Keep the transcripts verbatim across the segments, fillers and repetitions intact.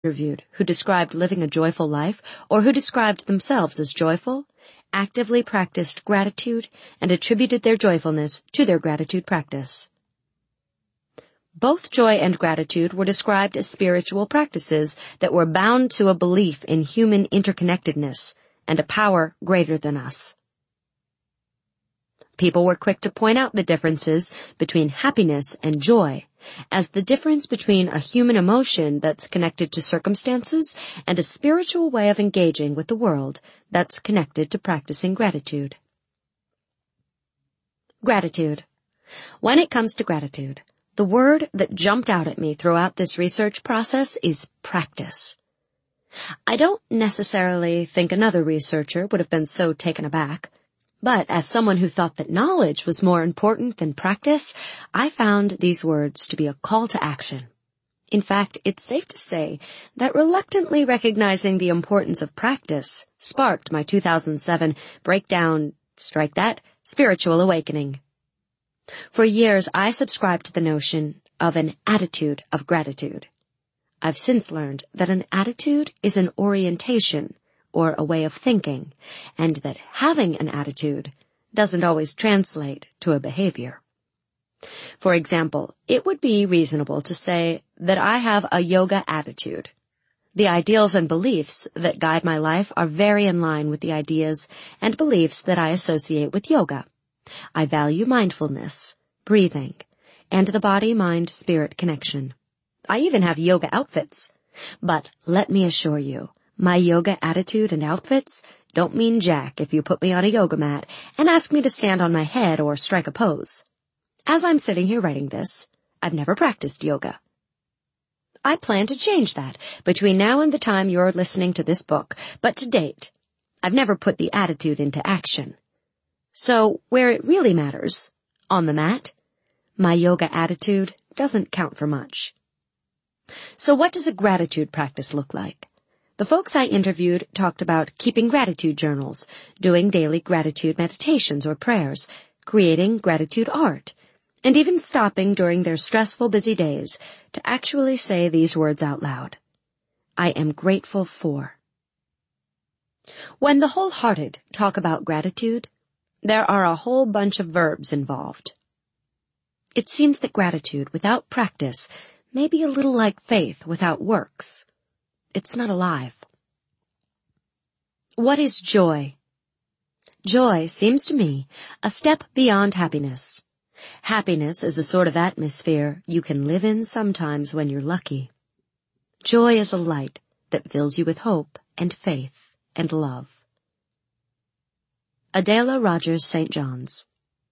interviewed who described living a joyful life or who described themselves as joyful actively practiced gratitude and attributed their joyfulness to their gratitude practice. Both joy and gratitude were described as spiritual practices that were bound to a belief in human interconnectedness and a power greater than us. People were quick to point out the differences between happiness and joy as the difference between a human emotion that's connected to circumstances and a spiritual way of engaging with the world that's connected to practicing gratitude. Gratitude. When it comes to gratitude, the word that jumped out at me throughout this research process is practice. I don't necessarily think another researcher would have been so taken aback. But as someone who thought that knowledge was more important than practice, I found these words to be a call to action. In fact, it's safe to say that reluctantly recognizing the importance of practice sparked my two thousand seven breakdown, strike that, spiritual awakening. For years, I subscribed to the notion of an attitude of gratitude. I've since learned that an attitude is an orientation, or a way of thinking, and that having an attitude doesn't always translate to a behavior. For example, it would be reasonable to say that I have a yoga attitude. The ideals and beliefs that guide my life are very in line with the ideas and beliefs that I associate with yoga. I value mindfulness, breathing, and the body-mind-spirit connection. I even have yoga outfits. But let me assure you, my yoga attitude and outfits don't mean jack if you put me on a yoga mat and ask me to stand on my head or strike a pose. As I'm sitting here writing this, I've never practiced yoga. I plan to change that between now and the time you're listening to this book, but to date, I've never put the attitude into action. So, where it really matters, on the mat, my yoga attitude doesn't count for much. So what does a gratitude practice look like? The folks I interviewed talked about keeping gratitude journals, doing daily gratitude meditations or prayers, creating gratitude art, and even stopping during their stressful, busy days to actually say these words out loud. I am grateful for. When the wholehearted talk about gratitude, there are a whole bunch of verbs involved. It seems that gratitude without practice may be a little like faith without works. It's not alive. What is joy? Joy seems to me a step beyond happiness. Happiness is a sort of atmosphere you can live in sometimes when you're lucky. Joy is a light that fills you with hope and faith and love. Adela Rogers Saint John's.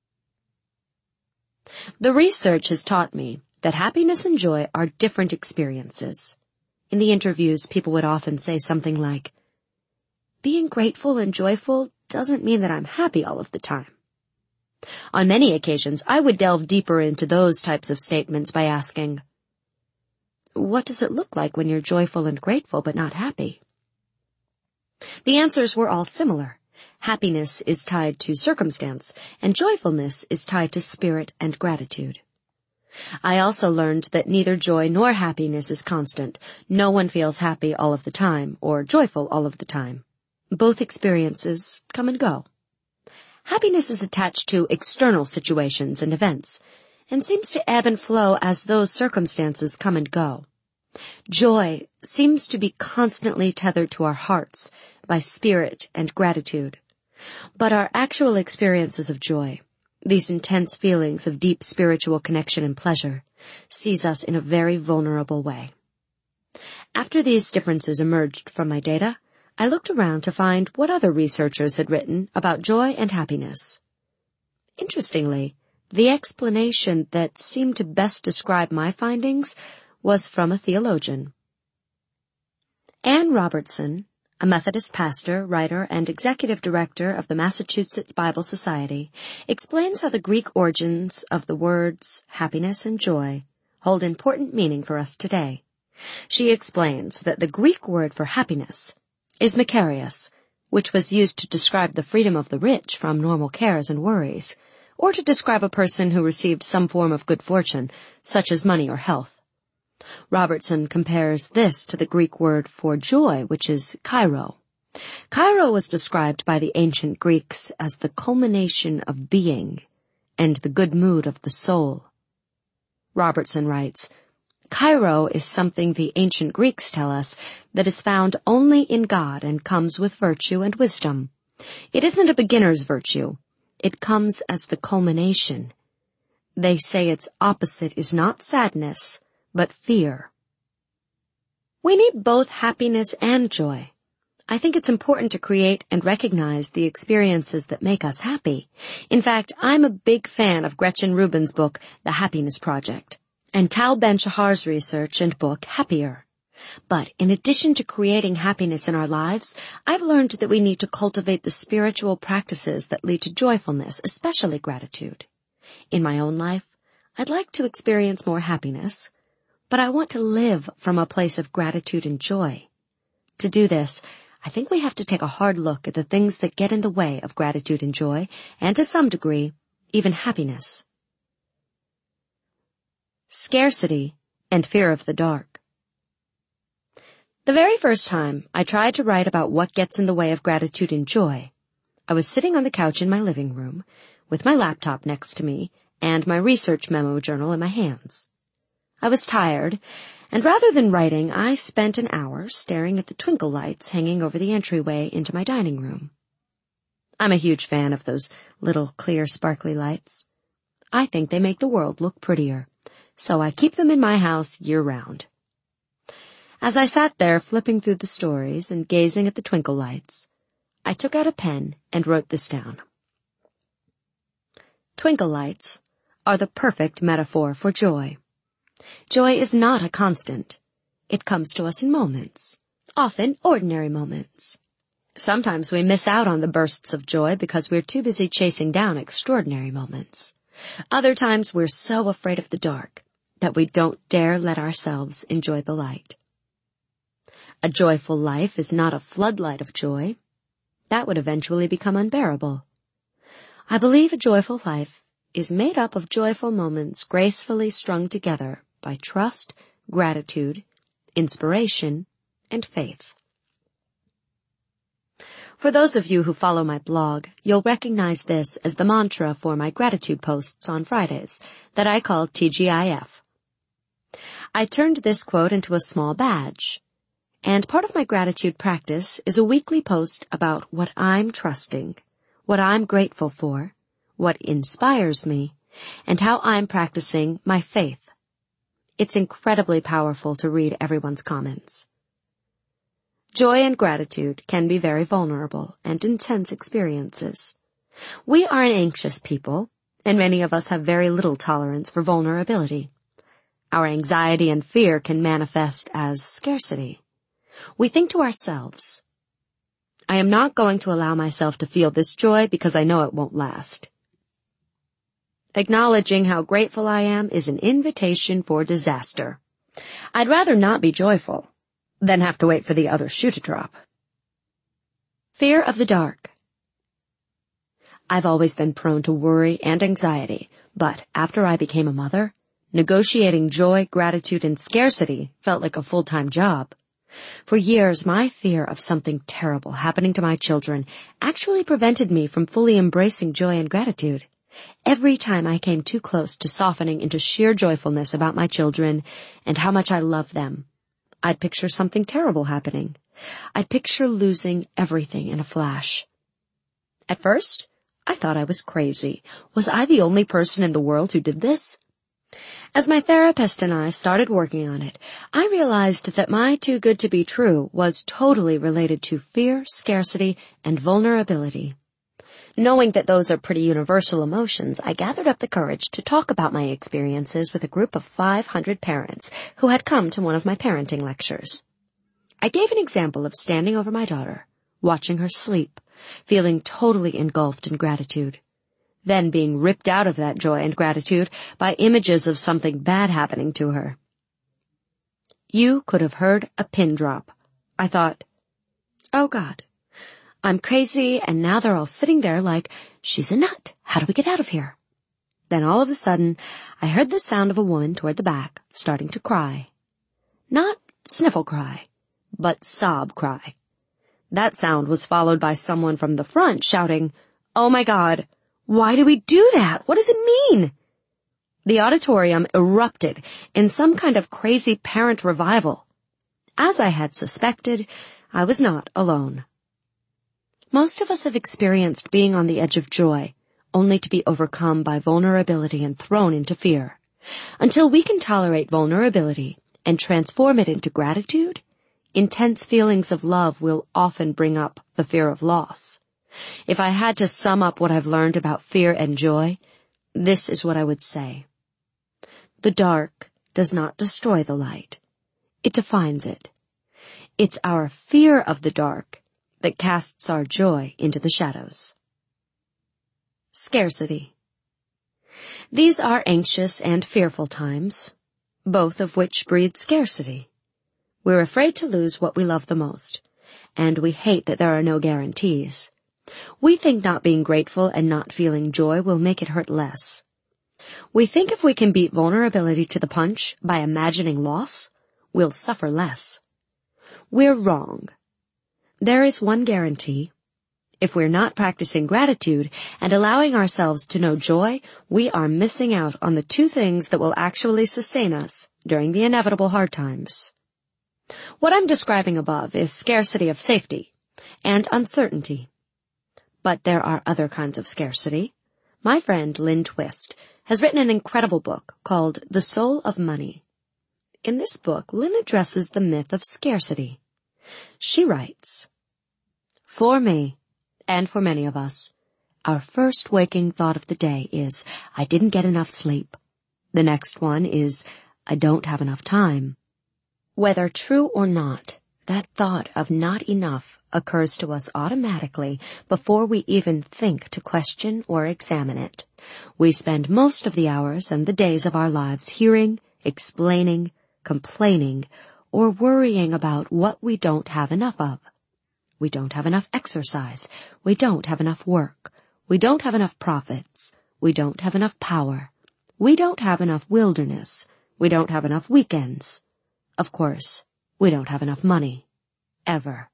The research has taught me that happiness and joy are different experiences. In the interviews, people would often say something like, being grateful and joyful doesn't mean that I'm happy all of the time. On many occasions, I would delve deeper into those types of statements by asking, what does it look like when you're joyful and grateful but not happy? The answers were all similar. Happiness is tied to circumstance, and joyfulness is tied to spirit and gratitude. I also learned that neither joy nor happiness is constant. No one feels happy all of the time or joyful all of the time. Both experiences come and go. Happiness is attached to external situations and events and seems to ebb and flow as those circumstances come and go. Joy seems to be constantly tethered to our hearts by spirit and gratitude. But our actual experiences of joy, these intense feelings of deep spiritual connection and pleasure, sees us in a very vulnerable way. After these differences emerged from my data, I looked around to find what other researchers had written about joy and happiness. Interestingly, the explanation that seemed to best describe my findings was from a theologian. Ann Robertson, a Methodist pastor, writer, and executive director of the Massachusetts Bible Society, explains how the Greek origins of the words happiness and joy hold important meaning for us today. She explains that the Greek word for happiness is makarios, which was used to describe the freedom of the rich from normal cares and worries, or to describe a person who received some form of good fortune, such as money or health. Robertson compares this to the Greek word for joy, which is kairo. Kairo was described by the ancient Greeks as the culmination of being and the good mood of the soul. Robertson writes, Kairo is something the ancient Greeks tell us that is found only in God and comes with virtue and wisdom. It isn't a beginner's virtue. It comes as the culmination. They say its opposite is not sadness, but fear. We need both happiness and joy. I think it's important to create and recognize the experiences that make us happy. In fact, I'm a big fan of Gretchen Rubin's book, The Happiness Project, and Tal Ben-Shahar's research and book, Happier. But in addition to creating happiness in our lives, I've learned that we need to cultivate the spiritual practices that lead to joyfulness, especially gratitude. In my own life, I'd like to experience more happiness, but I want to live from a place of gratitude and joy. To do this, I think we have to take a hard look at the things that get in the way of gratitude and joy, and to some degree, even happiness. Scarcity and fear of the dark. The very first time I tried to write about what gets in the way of gratitude and joy, I was sitting on the couch in my living room, with my laptop next to me and my research memo journal in my hands. I was tired, and rather than writing, I spent an hour staring at the twinkle lights hanging over the entryway into my dining room. I'm a huge fan of those little clear sparkly lights. I think they make the world look prettier, so I keep them in my house year-round. As I sat there flipping through the stories and gazing at the twinkle lights, I took out a pen and wrote this down. Twinkle lights are the perfect metaphor for joy. Joy is not a constant. It comes to us in moments, often ordinary moments. Sometimes we miss out on the bursts of joy because we're too busy chasing down extraordinary moments. Other times we're so afraid of the dark that we don't dare let ourselves enjoy the light. A joyful life is not a floodlight of joy. That would eventually become unbearable. I believe a joyful life is made up of joyful moments gracefully strung together by trust, gratitude, inspiration, and faith. For those of you who follow my blog, you'll recognize this as the mantra for my gratitude posts on Fridays that I call T G I F. I turned this quote into a small badge, and part of my gratitude practice is a weekly post about what I'm trusting, what I'm grateful for, what inspires me, and how I'm practicing my faith. It's incredibly powerful to read everyone's comments. Joy and gratitude can be very vulnerable and intense experiences. We are an anxious people, and many of us have very little tolerance for vulnerability. Our anxiety and fear can manifest as scarcity. We think to ourselves, I am not going to allow myself to feel this joy because I know it won't last. Acknowledging how grateful I am is an invitation for disaster. I'd rather not be joyful than have to wait for the other shoe to drop. Fear of the dark. I've always been prone to worry and anxiety, but after I became a mother, negotiating joy, gratitude, and scarcity felt like a full-time job. For years, my fear of something terrible happening to my children actually prevented me from fully embracing joy and gratitude. Every time I came too close to softening into sheer joyfulness about my children and how much I love them, I'd picture something terrible happening. I'd picture losing everything in a flash. At first, I thought I was crazy. Was I the only person in the world who did this? As my therapist and I started working on it, I realized that my too good to be true was totally related to fear, scarcity, and vulnerability. Knowing that those are pretty universal emotions, I gathered up the courage to talk about my experiences with a group of five hundred parents who had come to one of my parenting lectures. I gave an example of standing over my daughter, watching her sleep, feeling totally engulfed in gratitude, then being ripped out of that joy and gratitude by images of something bad happening to her. You could have heard a pin drop. I thought, oh God, I'm crazy, and now they're all sitting there like, she's a nut. How do we get out of here? Then all of a sudden, I heard the sound of a woman toward the back, starting to cry. Not sniffle cry, but sob cry. That sound was followed by someone from the front shouting, "Oh my God, why do we do that? What does it mean?" The auditorium erupted in some kind of crazy parent revival. As I had suspected, I was not alone. Most of us have experienced being on the edge of joy, only to be overcome by vulnerability and thrown into fear. Until we can tolerate vulnerability and transform it into gratitude, intense feelings of love will often bring up the fear of loss. If I had to sum up what I've learned about fear and joy, this is what I would say. The dark does not destroy the light. It defines it. It's our fear of the dark that casts our joy into the shadows. Scarcity. These are anxious and fearful times, both of which breed scarcity. We're afraid to lose what we love the most, and we hate that there are no guarantees. We think not being grateful and not feeling joy will make it hurt less. We think if we can beat vulnerability to the punch by imagining loss, we'll suffer less. We're wrong. There is one guarantee. If we're not practicing gratitude and allowing ourselves to know joy, we are missing out on the two things that will actually sustain us during the inevitable hard times. What I'm describing above is scarcity of safety and uncertainty. But there are other kinds of scarcity. My friend Lynn Twist has written an incredible book called The Soul of Money. In this book, Lynn addresses the myth of scarcity. She writes, "For me, and for many of us, our first waking thought of the day is, I didn't get enough sleep. The next one is, I don't have enough time." Whether true or not, that thought of not enough occurs to us automatically before we even think to question or examine it. We spend most of the hours and the days of our lives hearing, explaining, complaining, or worrying about what we don't have enough of. We don't have enough exercise. We don't have enough work. We don't have enough profits. We don't have enough power. We don't have enough wilderness. We don't have enough weekends. Of course, we don't have enough money. Ever.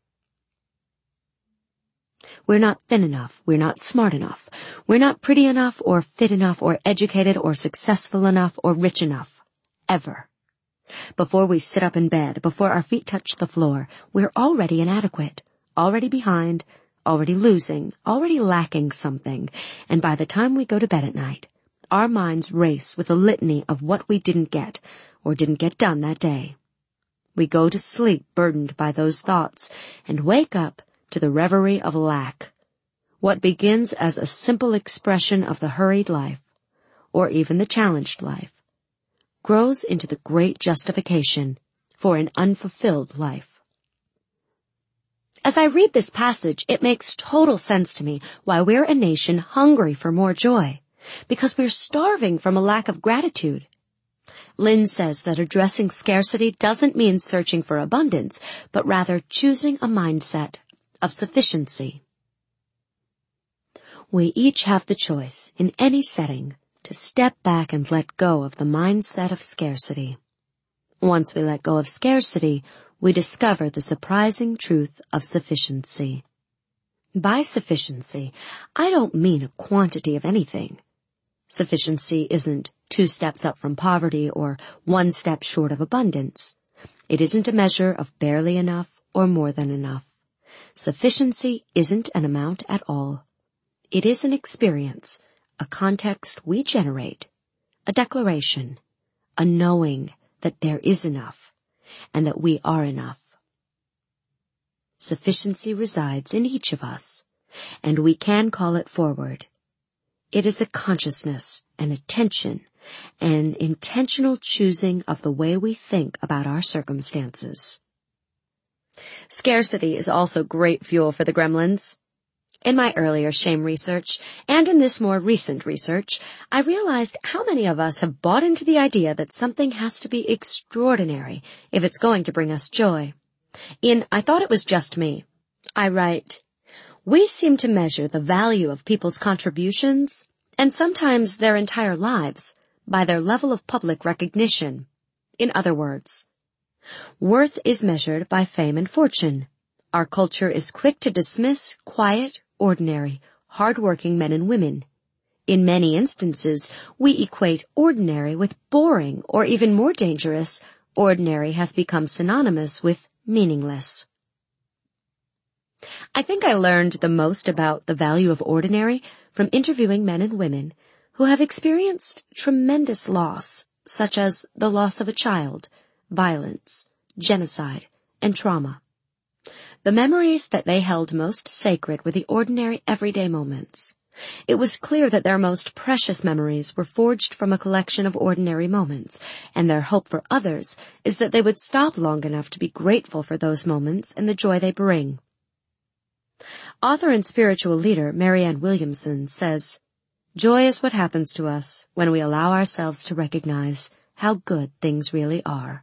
We're not thin enough. We're not smart enough. We're not pretty enough or fit enough or educated or successful enough or rich enough. Ever. Before we sit up in bed, before our feet touch the floor, we're already inadequate, already behind, already losing, already lacking something, and by the time we go to bed at night, our minds race with a litany of what we didn't get or didn't get done that day. We go to sleep burdened by those thoughts and wake up to the reverie of lack. What begins as a simple expression of the hurried life, or even the challenged life, grows into the great justification for an unfulfilled life. As I read this passage, it makes total sense to me why we're a nation hungry for more joy, because we're starving from a lack of gratitude. Lynn says that addressing scarcity doesn't mean searching for abundance, but rather choosing a mindset of sufficiency. We each have the choice, in any setting, to step back and let go of the mindset of scarcity. Once we let go of scarcity, we discover the surprising truth of sufficiency. By sufficiency, I don't mean a quantity of anything. Sufficiency isn't two steps up from poverty or one step short of abundance. It isn't a measure of barely enough or more than enough. Sufficiency isn't an amount at all. It is an experience, a context we generate, a declaration, a knowing that there is enough and that we are enough. Sufficiency resides in each of us, and we can call it forward. It is a consciousness, an attention, an intentional choosing of the way we think about our circumstances. Scarcity is also great fuel for the gremlins. In my earlier shame research, and in this more recent research, I realized how many of us have bought into the idea that something has to be extraordinary if it's going to bring us joy. In I Thought It Was Just Me, I write, "We seem to measure the value of people's contributions, and sometimes their entire lives, by their level of public recognition. In other words, Worth is measured by fame and fortune. Our culture is quick to dismiss quiet, ordinary, hard-working men and women. In many instances, we equate ordinary with boring, or even more dangerous, ordinary has become synonymous with meaningless. I think I learned the most about the value of ordinary from interviewing men and women who have experienced tremendous loss, such as the loss of a child, violence, genocide, and trauma. The memories that they held most sacred were the ordinary, everyday moments. It was clear that their most precious memories were forged from a collection of ordinary moments, and their hope for others is that they would stop long enough to be grateful for those moments and the joy they bring. Author and spiritual leader Marianne Williamson says, "Joy is what happens to us when we allow ourselves to recognize how good things really are."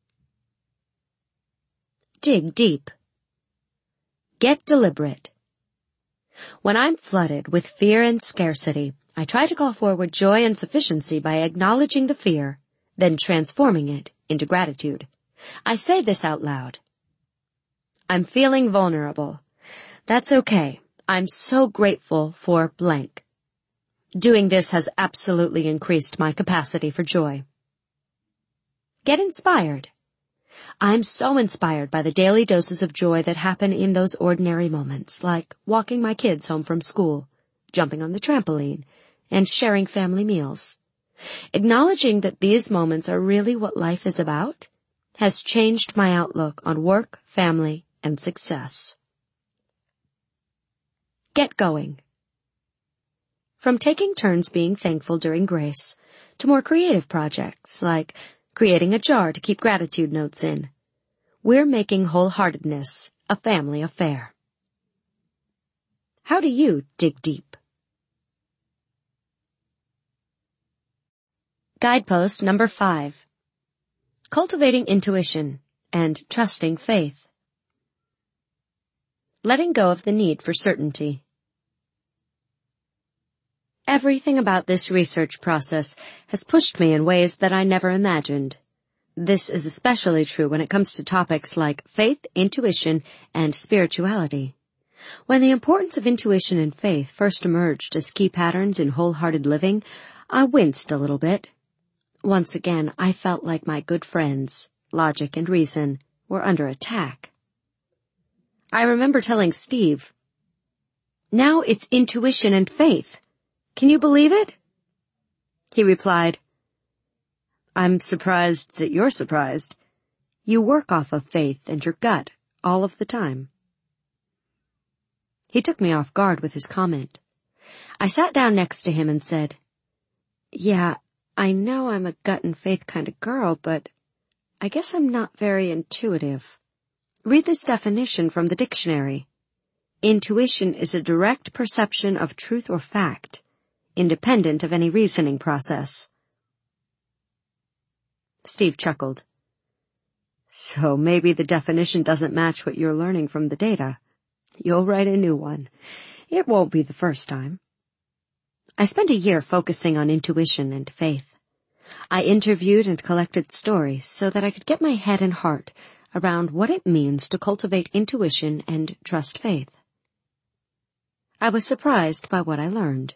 Dig deep. Get deliberate. When I'm flooded with fear and scarcity, I try to call forward joy and sufficiency by acknowledging the fear, then transforming it into gratitude. I say this out loud. I'm feeling vulnerable. That's okay. I'm so grateful for blank. Doing this has absolutely increased my capacity for joy. Get inspired. I'm so inspired by the daily doses of joy that happen in those ordinary moments, like walking my kids home from school, jumping on the trampoline, and sharing family meals. Acknowledging that these moments are really what life is about has changed my outlook on work, family, and success. Get going. From taking turns being thankful during grace to more creative projects like creating a jar to keep gratitude notes in, we're making wholeheartedness a family affair. How do you dig deep? Guidepost number five. Cultivating intuition and trusting faith. Letting go of the need for certainty. Everything about this research process has pushed me in ways that I never imagined. This is especially true when it comes to topics like faith, intuition, and spirituality. When the importance of intuition and faith first emerged as key patterns in wholehearted living, I winced a little bit. Once again, I felt like my good friends, logic and reason, were under attack. I remember telling Steve, "Now it's intuition and faith. Can you believe it?" He replied, "I'm surprised that you're surprised. You work off of faith and your gut all of the time." He took me off guard with his comment. I sat down next to him and said, "Yeah, I know I'm a gut and faith kind of girl, but I guess I'm not very intuitive. Read this definition from the dictionary. Intuition is a direct perception of truth or fact, independent of any reasoning process." Steve chuckled. "So maybe the definition doesn't match what you're learning from the data. You'll write a new one. It won't be the first time." I spent a year focusing on intuition and faith. I interviewed and collected stories so that I could get my head and heart around what it means to cultivate intuition and trust faith. I was surprised by what I learned.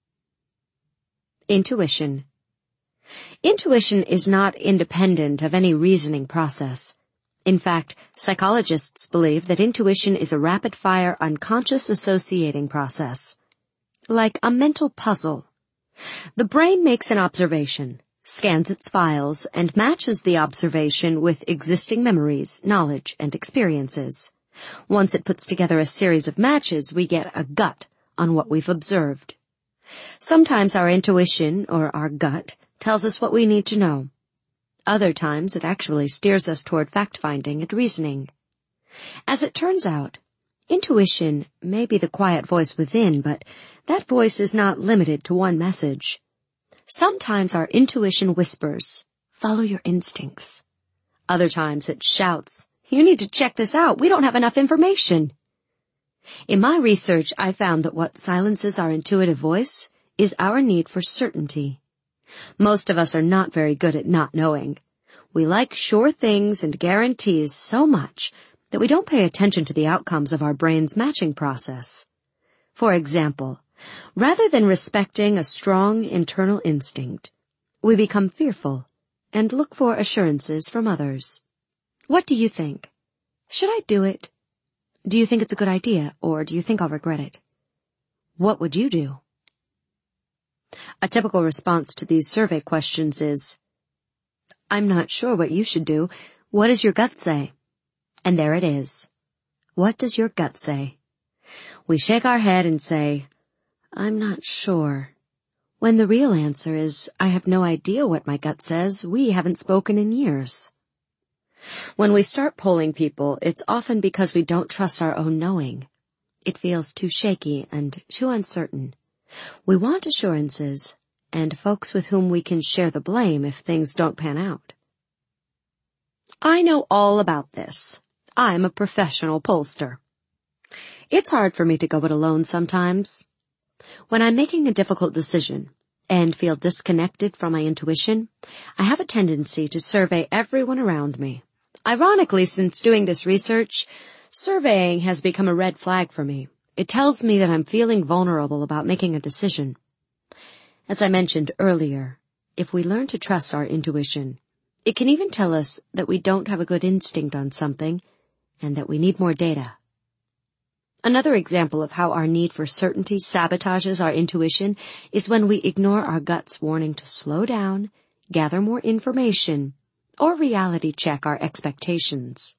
Intuition. Intuition is not independent of any reasoning process. In fact, psychologists believe that intuition is a rapid-fire, unconscious associating process, like a mental puzzle. The brain makes an observation, scans its files, and matches the observation with existing memories, knowledge, and experiences. Once it puts together a series of matches, we get a gut on what we've observed. Sometimes our intuition, or our gut, tells us what we need to know. Other times it actually steers us toward fact-finding and reasoning. As it turns out, intuition may be the quiet voice within, but that voice is not limited to one message. Sometimes our intuition whispers, "Follow your instincts." Other times it shouts, "You need to check this out. We don't have enough information." In my research, I found that what silences our intuitive voice is our need for certainty. Most of us are not very good at not knowing. We like sure things and guarantees so much that we don't pay attention to the outcomes of our brain's matching process. For example, rather than respecting a strong internal instinct, we become fearful and look for assurances from others. What do you think? Should I do it? Do you think it's a good idea, or do you think I'll regret it? What would you do? A typical response to these survey questions is, I'm not sure what you should do. What does your gut say? And there it is. What does your gut say? We shake our head and say, I'm not sure. When the real answer is, I have no idea what my gut says. We haven't spoken in years. When we start polling people, it's often because we don't trust our own knowing. It feels too shaky and too uncertain. We want assurances and folks with whom we can share the blame if things don't pan out. I know all about this. I'm a professional pollster. It's hard for me to go it alone sometimes. When I'm making a difficult decision and feel disconnected from my intuition, I have a tendency to survey everyone around me. Ironically, since doing this research, surveying has become a red flag for me. It tells me that I'm feeling vulnerable about making a decision. As I mentioned earlier, if we learn to trust our intuition, it can even tell us that we don't have a good instinct on something and that we need more data. Another example of how our need for certainty sabotages our intuition is when we ignore our gut's warning to slow down, gather more information, or reality check our expectations.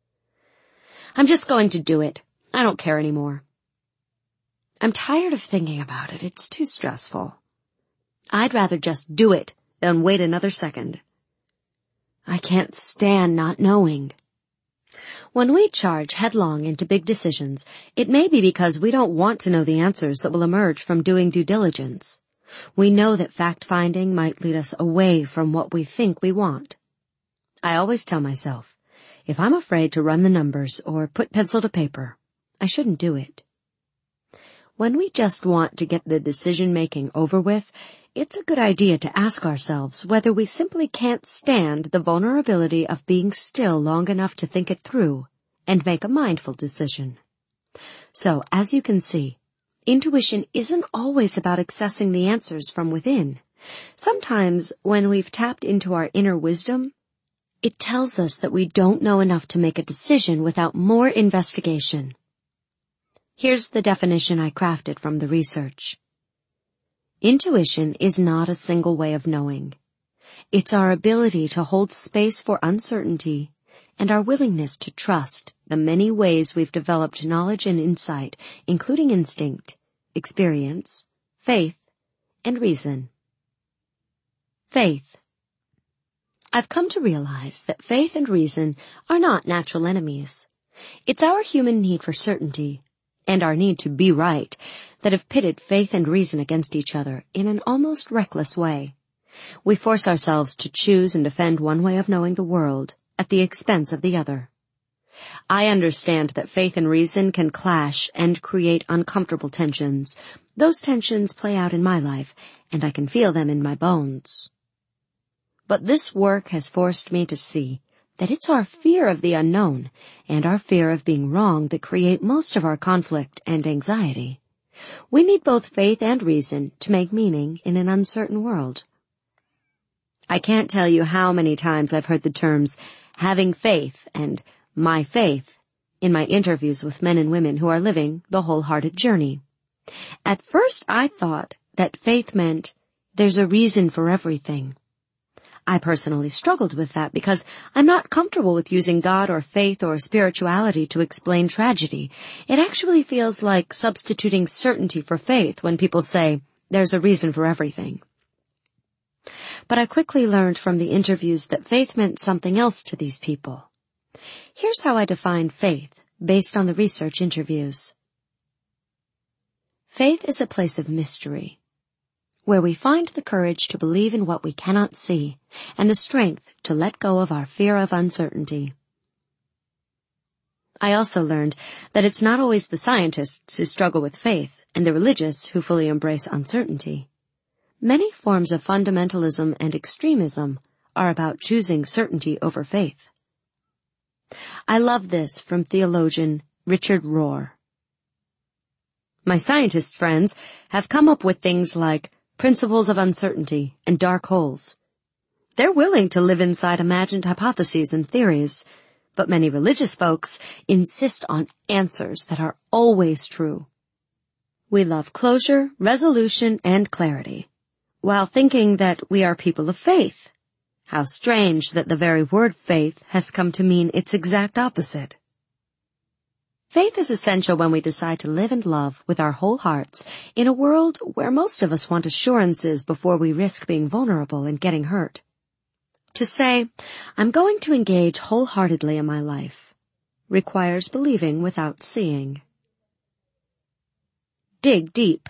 I'm just going to do it. I don't care anymore. I'm tired of thinking about it. It's too stressful. I'd rather just do it than wait another second. I can't stand not knowing. When we charge headlong into big decisions, it may be because we don't want to know the answers that will emerge from doing due diligence. We know that fact-finding might lead us away from what we think we want. I always tell myself, if I'm afraid to run the numbers or put pencil to paper, I shouldn't do it. When we just want to get the decision-making over with, it's a good idea to ask ourselves whether we simply can't stand the vulnerability of being still long enough to think it through and make a mindful decision. So, as you can see, intuition isn't always about accessing the answers from within. Sometimes, when we've tapped into our inner wisdom, it tells us that we don't know enough to make a decision without more investigation. Here's the definition I crafted from the research. Intuition is not a single way of knowing. It's our ability to hold space for uncertainty and our willingness to trust the many ways we've developed knowledge and insight, including instinct, experience, faith, and reason. Faith. I've come to realize that faith and reason are not natural enemies. It's our human need for certainty and our need to be right that have pitted faith and reason against each other in an almost reckless way. We force ourselves to choose and defend one way of knowing the world at the expense of the other. I understand that faith and reason can clash and create uncomfortable tensions. Those tensions play out in my life, and I can feel them in my bones. But this work has forced me to see that it's our fear of the unknown and our fear of being wrong that create most of our conflict and anxiety. We need both faith and reason to make meaning in an uncertain world. I can't tell you how many times I've heard the terms having faith and my faith in my interviews with men and women who are living the wholehearted journey. At first I thought that faith meant there's a reason for everything. I personally struggled with that because I'm not comfortable with using God or faith or spirituality to explain tragedy. It actually feels like substituting certainty for faith when people say, there's a reason for everything. But I quickly learned from the interviews that faith meant something else to these people. Here's how I define faith based on the research interviews. Faith is a place of mystery, where we find the courage to believe in what we cannot see and the strength to let go of our fear of uncertainty. I also learned that it's not always the scientists who struggle with faith and the religious who fully embrace uncertainty. Many forms of fundamentalism and extremism are about choosing certainty over faith. I love this from theologian Richard Rohr. My scientist friends have come up with things like principles of uncertainty and dark holes. They're willing to live inside imagined hypotheses and theories, but many religious folks insist on answers that are always true. We love closure, resolution, and clarity, while thinking that we are people of faith. How strange that the very word faith has come to mean its exact opposite. Faith is essential when we decide to live and love with our whole hearts in a world where most of us want assurances before we risk being vulnerable and getting hurt. To say, I'm going to engage wholeheartedly in my life, requires believing without seeing. Dig deep.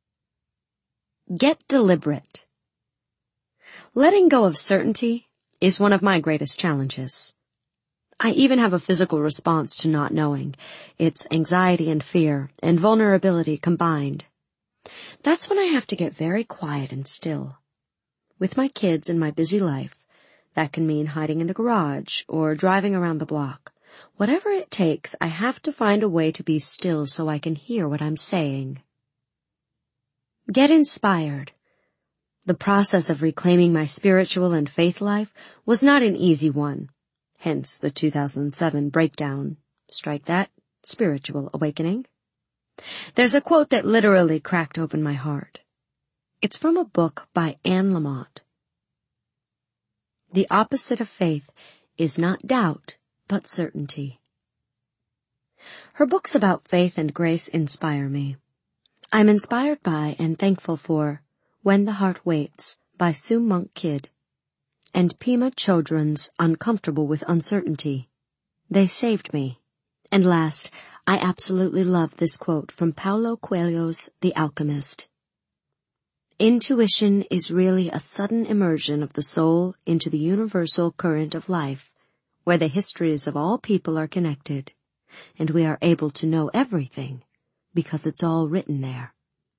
Get deliberate. Letting go of certainty is one of my greatest challenges. I even have a physical response to not knowing. It's anxiety and fear and vulnerability combined. That's when I have to get very quiet and still. With my kids and my busy life, that can mean hiding in the garage or driving around the block. Whatever it takes, I have to find a way to be still so I can hear what I'm saying. Get inspired. The process of reclaiming my spiritual and faith life was not an easy one. Hence the two thousand seven breakdown. Strike that, spiritual awakening. There's a quote that literally cracked open my heart. It's from a book by Anne Lamott. The opposite of faith is not doubt, but certainty. Her books about faith and grace inspire me. I'm inspired by and thankful for When the Heart Waits by Sue Monk Kidd, and Pema Chodron's Uncomfortable with Uncertainty. They saved me. And last, I absolutely love this quote from Paulo Coelho's The Alchemist. Intuition is really a sudden immersion of the soul into the universal current of life, where the histories of all people are connected, and we are able to know everything because it's all written there.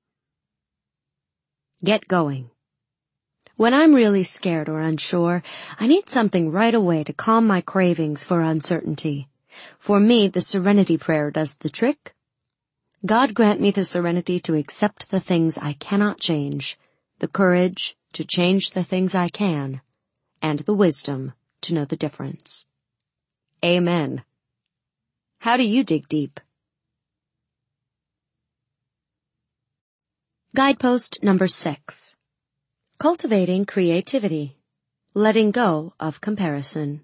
Get going. When I'm really scared or unsure, I need something right away to calm my cravings for uncertainty. For me, the serenity prayer does the trick. God grant me the serenity to accept the things I cannot change, the courage to change the things I can, and the wisdom to know the difference. Amen. How do you dig deep? Guidepost number six. Cultivating creativity. Letting go of comparison.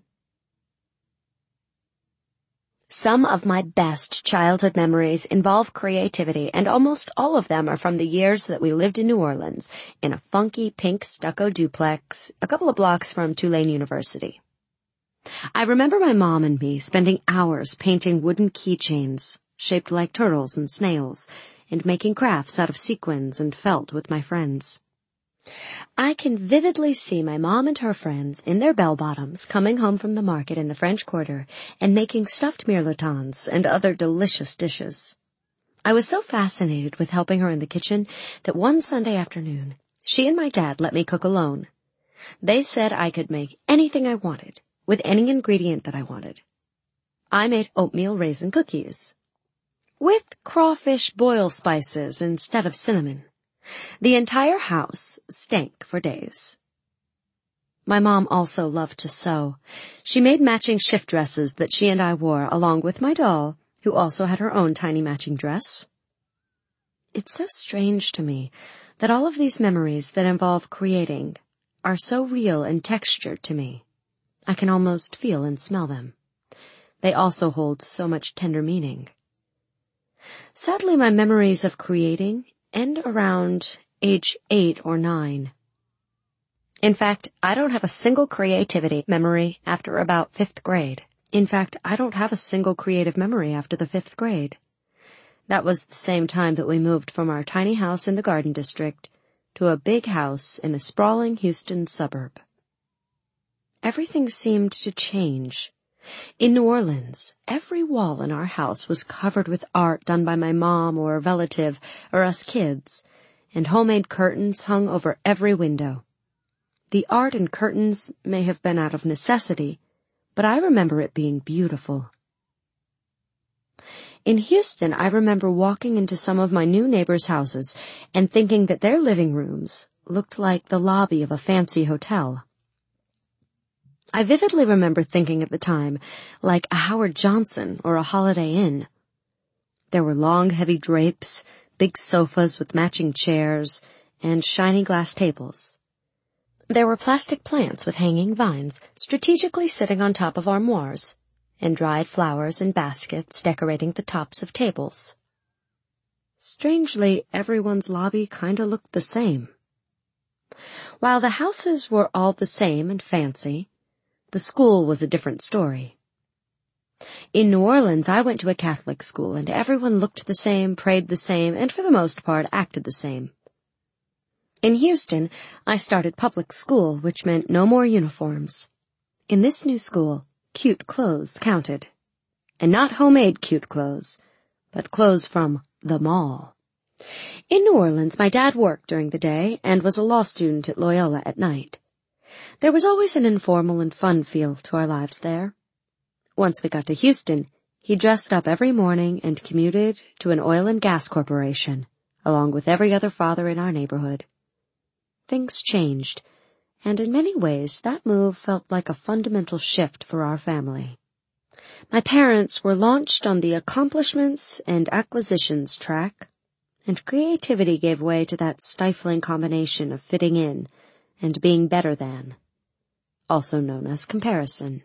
Some of my best childhood memories involve creativity, and almost all of them are from the years that we lived in New Orleans, in a funky pink stucco duplex, a couple of blocks from Tulane University. I remember my mom and me spending hours painting wooden keychains, shaped like turtles and snails, and making crafts out of sequins and felt with my friends. I can vividly see my mom and her friends in their bell-bottoms coming home from the market in the French Quarter and making stuffed mirlitons and other delicious dishes. I was so fascinated with helping her in the kitchen that one Sunday afternoon, she and my dad let me cook alone. They said I could make anything I wanted, with any ingredient that I wanted. I made oatmeal raisin cookies, with crawfish boil spices instead of cinnamon. The entire house stank for days. My mom also loved to sew. She made matching shift dresses that she and I wore along with my doll, who also had her own tiny matching dress. It's so strange to me that all of these memories that involve creating are so real and textured to me. I can almost feel and smell them. They also hold so much tender meaning. Sadly, my memories of creating end around age eight or nine. In fact, I don't have a single creativity memory after about fifth grade. In fact, I don't have a single creative memory after the fifth grade. That was the same time that we moved from our tiny house in the Garden District to a big house in a sprawling Houston suburb. Everything seemed to change. In New Orleans, every wall in our house was covered with art done by my mom or a relative or us kids, and homemade curtains hung over every window. The art and curtains may have been out of necessity, but I remember it being beautiful. In Houston, I remember walking into some of my new neighbors' houses and thinking that their living rooms looked like the lobby of a fancy hotel. I vividly remember thinking at the time, like a Howard Johnson or a Holiday Inn. There were long, heavy drapes, big sofas with matching chairs, and shiny glass tables. There were plastic plants with hanging vines strategically sitting on top of armoires, and dried flowers in baskets decorating the tops of tables. Strangely, everyone's lobby kinda looked the same. While the houses were all the same and fancy, the school was a different story. In New Orleans, I went to a Catholic school, and everyone looked the same, prayed the same, and for the most part acted the same. In Houston, I started public school, which meant no more uniforms. In this new school, cute clothes counted. And not homemade cute clothes, but clothes from the mall. In New Orleans, my dad worked during the day and was a law student at Loyola at night. There was always an informal and fun feel to our lives there. Once we got to Houston, he dressed up every morning and commuted to an oil and gas corporation, along with every other father in our neighborhood. Things changed, and in many ways that move felt like a fundamental shift for our family. My parents were launched on the accomplishments and acquisitions track, and creativity gave way to that stifling combination of fitting in and being better than, also known as comparison.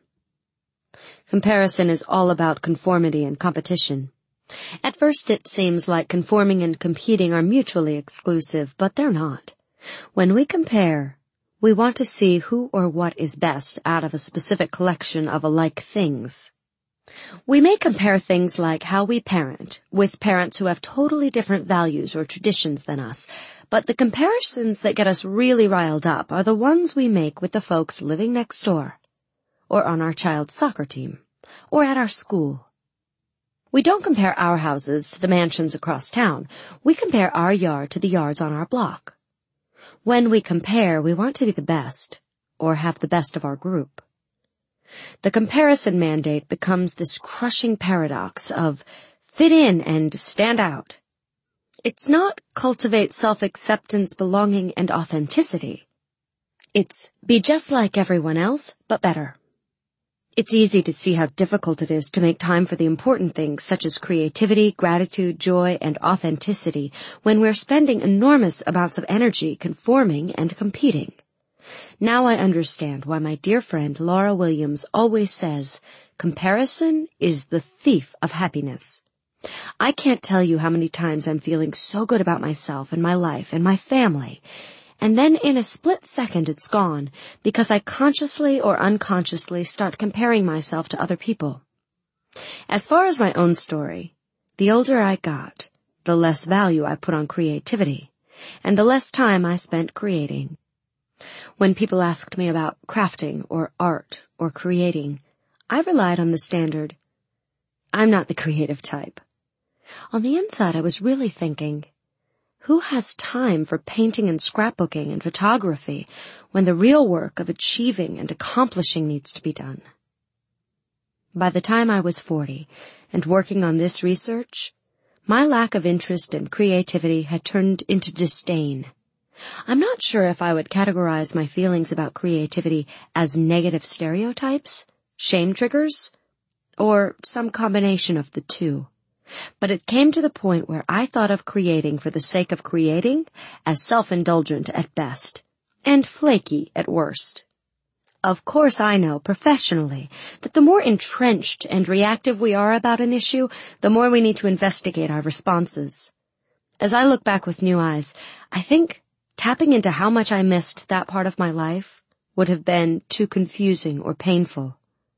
Comparison is all about conformity and competition. At first it seems like conforming and competing are mutually exclusive, but they're not. When we compare, we want to see who or what is best out of a specific collection of alike things. We may compare things like how we parent with parents who have totally different values or traditions than us, but the comparisons that get us really riled up are the ones we make with the folks living next door, or on our child's soccer team, or at our school. We don't compare our houses to the mansions across town. We compare our yard to the yards on our block. When we compare, we want to be the best, or have the best of our group. The comparison mandate becomes this crushing paradox of fit in and stand out. It's not cultivate self-acceptance, belonging, and authenticity. It's be just like everyone else, but better. It's easy to see how difficult it is to make time for the important things such as creativity, gratitude, joy, and authenticity when we're spending enormous amounts of energy conforming and competing. Now I understand why my dear friend Laura Williams always says, comparison is the thief of happiness. I can't tell you how many times I'm feeling so good about myself and my life and my family, and then in a split second it's gone because I consciously or unconsciously start comparing myself to other people. As far as my own story, the older I got, the less value I put on creativity, and the less time I spent creating. When people asked me about crafting or art or creating, I relied on the standard, I'm not the creative type. On the inside, I was really thinking, who has time for painting and scrapbooking and photography when the real work of achieving and accomplishing needs to be done? By the time I was forty and working on this research, my lack of interest and creativity had turned into disdain. I'm not sure if I would categorize my feelings about creativity as negative stereotypes, shame triggers, or some combination of the two. But it came to the point where I thought of creating for the sake of creating as self-indulgent at best, and flaky at worst. Of course I know, professionally, that the more entrenched and reactive we are about an issue, the more we need to investigate our responses. As I look back with new eyes, I think tapping into how much I missed that part of my life would have been too confusing or painful.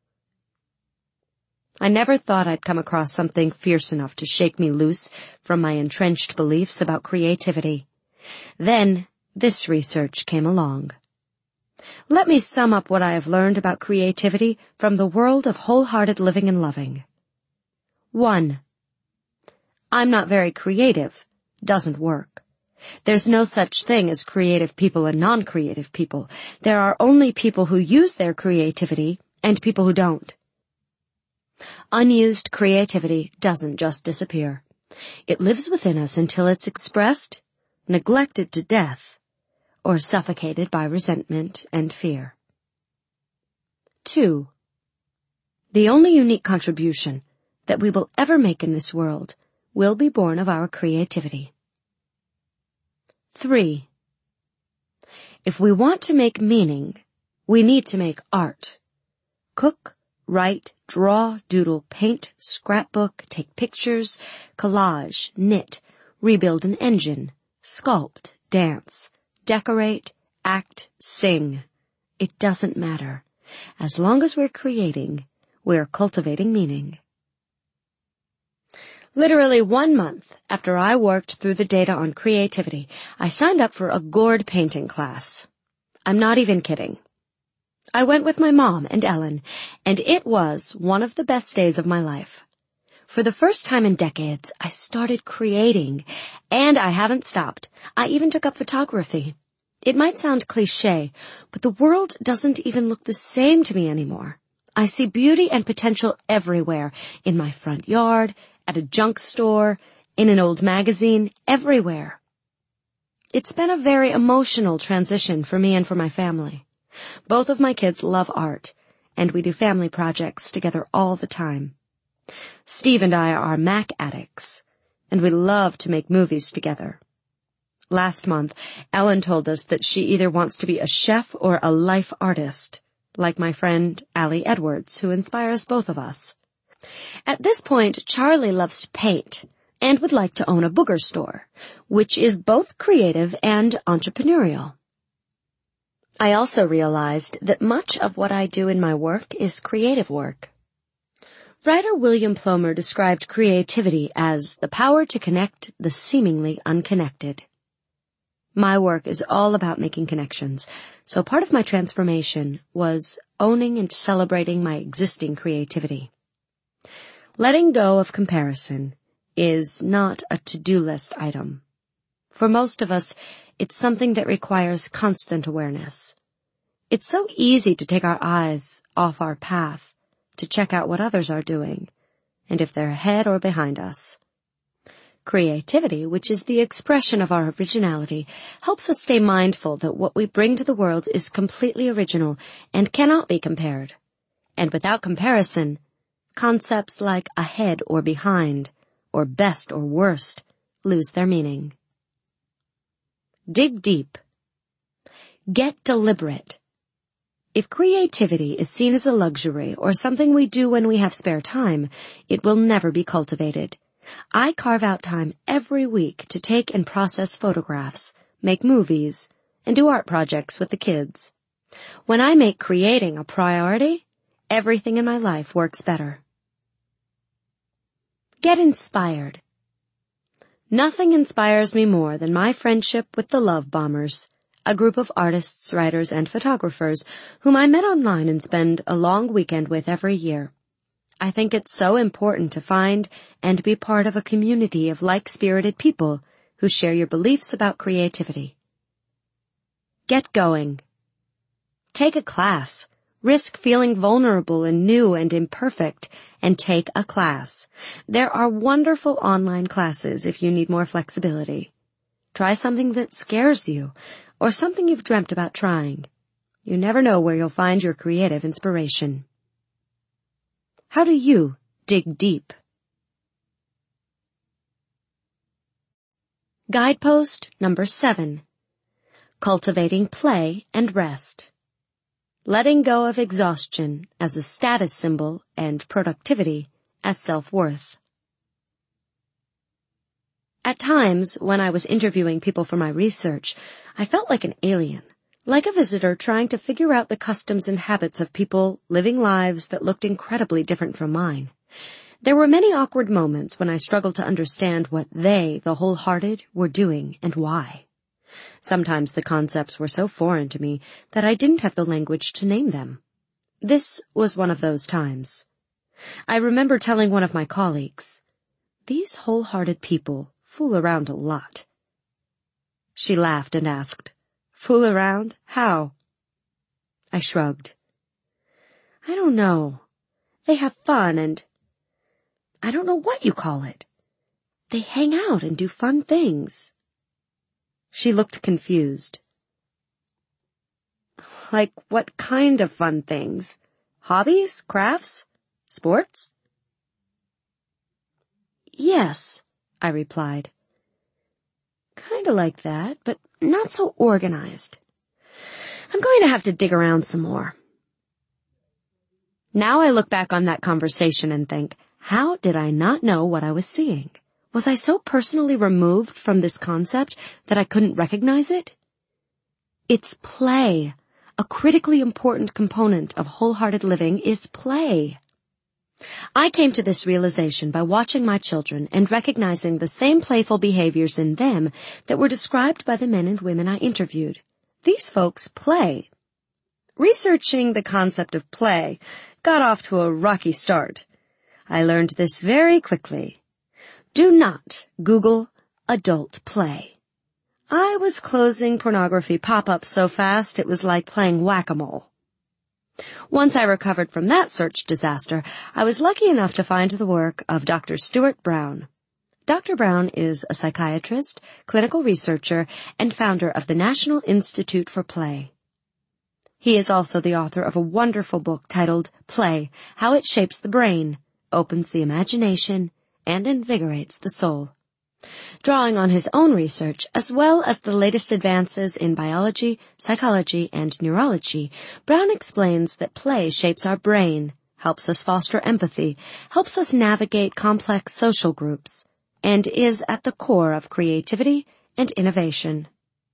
I never thought I'd come across something fierce enough to shake me loose from my entrenched beliefs about creativity. Then, this research came along. Let me sum up what I have learned about creativity from the world of wholehearted living and loving. One. I'm not very creative. Doesn't work. There's no such thing as creative people and non-creative people. There are only people who use their creativity and people who don't. Unused creativity doesn't just disappear. It lives within us until it's expressed, neglected to death, or suffocated by resentment and fear. Two, the only unique contribution that we will ever make in this world will be born of our creativity. Three, if we want to make meaning, we need to make art. Cook, write, draw, doodle, paint, scrapbook, take pictures, collage, knit, rebuild an engine, sculpt, dance, decorate, act, sing. It doesn't matter. As long as we're creating, we're cultivating meaning. Literally one month after I worked through the data on creativity, I signed up for a gourd painting class. I'm not even kidding. I went with my mom and Ellen, and it was one of the best days of my life. For the first time in decades, I started creating, and I haven't stopped. I even took up photography. It might sound cliché, but the world doesn't even look the same to me anymore. I see beauty and potential everywhere, in my front yard, at a junk store, in an old magazine, everywhere. It's been a very emotional transition for me and for my family. Both of my kids love art, and we do family projects together all the time. Steve and I are Mac addicts, and we love to make movies together. Last month, Ellen told us that she either wants to be a chef or a life artist, like my friend Allie Edwards, who inspires both of us. At this point, Charlie loves to paint and would like to own a booger store, which is both creative and entrepreneurial. I also realized that much of what I do in my work is creative work. Writer William Plomer described creativity as the power to connect the seemingly unconnected. My work is all about making connections, so part of my transformation was owning and celebrating my existing creativity. Letting go of comparison is not a to-do list item. For most of us, it's something that requires constant awareness. It's so easy to take our eyes off our path, to check out what others are doing, and if they're ahead or behind us. Creativity, which is the expression of our originality, helps us stay mindful that what we bring to the world is completely original and cannot be compared. And without comparison, concepts like ahead or behind, or best or worst, lose their meaning. Dig deep. Get deliberate. If creativity is seen as a luxury or something we do when we have spare time, it will never be cultivated. I carve out time every week to take and process photographs, make movies, and do art projects with the kids. When I make creating a priority, everything in my life works better. Get inspired. Nothing inspires me more than my friendship with the Love Bombers, a group of artists, writers, and photographers whom I met online and spend a long weekend with every year. I think it's so important to find and be part of a community of like-spirited people who share your beliefs about creativity. Get going. Take a class. Risk feeling vulnerable and new and imperfect, and take a class. There are wonderful online classes if you need more flexibility. Try something that scares you, or something you've dreamt about trying. You never know where you'll find your creative inspiration. How do you dig deep? Guidepost number seven. Cultivating play and rest. Letting go of exhaustion as a status symbol and productivity as self-worth. At times, when I was interviewing people for my research, I felt like an alien, like a visitor trying to figure out the customs and habits of people living lives that looked incredibly different from mine. There were many awkward moments when I struggled to understand what they, the wholehearted, were doing and why. Sometimes the concepts were so foreign to me that I didn't have the language to name them. This was one of those times. I remember telling one of my colleagues, "These wholehearted people fool around a lot." She laughed and asked, "Fool around? How?" I shrugged. "I don't know. They have fun and I don't know what you call it. They hang out and do fun things." She looked confused. "Like what kind of fun things? Hobbies? Crafts? Sports?" "Yes," I replied. "Kinda like that, but not so organized. I'm going to have to dig around some more." Now I look back on that conversation and think, how did I not know what I was seeing? Was I so personally removed from this concept that I couldn't recognize it? It's play. A critically important component of wholehearted living is play. I came to this realization by watching my children and recognizing the same playful behaviors in them that were described by the men and women I interviewed. These folks play. Researching the concept of play got off to a rocky start. I learned this very quickly. Do not Google adult play. I was closing pornography pop-ups so fast it was like playing whack-a-mole. Once I recovered from that search disaster, I was lucky enough to find the work of Doctor Stuart Brown. Doctor Brown is a psychiatrist, clinical researcher, and founder of the National Institute for Play. He is also the author of a wonderful book titled Play, How It Shapes the Brain, Opens the Imagination, and Invigorates the Soul. Drawing on his own research, as well as the latest advances in biology, psychology, and neurology, Brown explains that play shapes our brain, helps us foster empathy, helps us navigate complex social groups, and is at the core of creativity and innovation.